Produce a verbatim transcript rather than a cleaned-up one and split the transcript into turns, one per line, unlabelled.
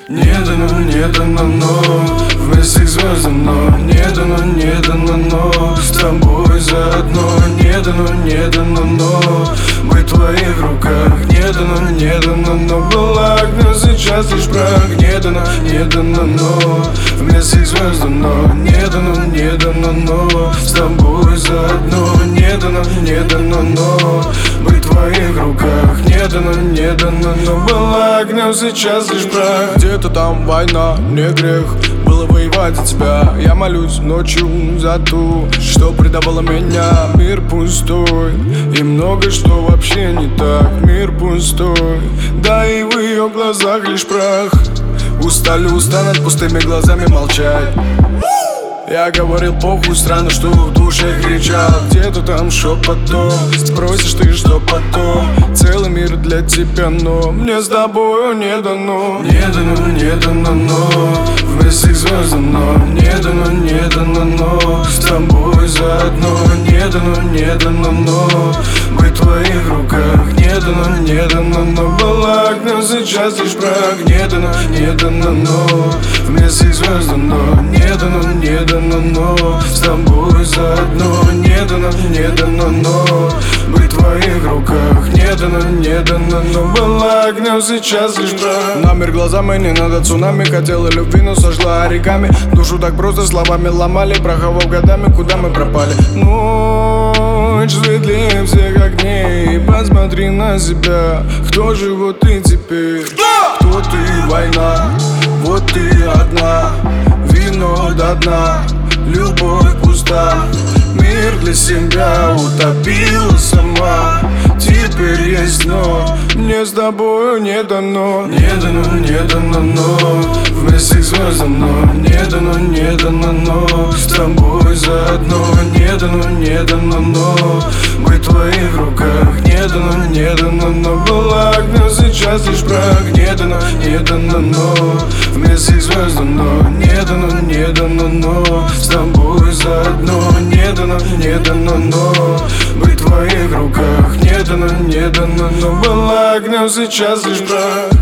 Не дано, не дано, но вместе к звездам, но не дано, не дано, но с тобой заодно. Не дано, не дано, но быть в твоих руках. Не дано, не дано, но была огня, сейчас лишь прах. Не дано, не дано, но вместе к звездам, но не дано, не дано, но с тобой заодно. Не дано, не дано, но быть в твоих руках. Не дано, не дано, но была огня, сейчас лишь прах.
Где-то там война, не грех было воевать за тебя. Я молюсь ночью за ту, что предавала меня. Мир пустой, и много что вообще не так. Мир пустой, да и в ее глазах лишь прах. Устали, устанут пустыми глазами молчать. Я говорил похуй, странно, что в душе кричал. Где-то там шепотом, спросишь ты, что потом. Целый мир для тебя, но мне с тобою не дано.
Не дано, не дано, но вместе к звездам, но не дано, не дано, но с тобой заодно. Не дано, не дано, но быть в твоих руках. Не дано, не дано, но была огня, сейчас лишь прах. Не дано, не дано, но вместе к звездам, но не дано, не дано, но с тобой заодно. Не дано, не дано, но быть в твоих руках. Не дано, не дано, но была огня, сейчас лишь прах.
Намер глазами, не надо цунами. Хотела любви, но сожгла реками. Душу так просто словами ломали. Проховав годами, куда мы пропали. Ночь светлее всех огней. Посмотри на себя, кто же вот ты теперь? Кто ты, война, вот ты одна. Вино до дна, любовь пуста. Мир для себя утопила сама. Теперь есть дно, мне с тобою не дано.
Не дано, не дано, но вместе к звездам, но не дано, не дано, но с тобой заодно. Не дано, не дано, но быть в твоих руках. Не дано, не дано, но была огня, сейчас лишь прах. Не дано, не дано, но вместе к звездам, но не дано, не дано, но с тобой заодно. Не дано, не дано, но быть в твоих руках. Не дано, не дано, но была огня, сейчас лишь прах.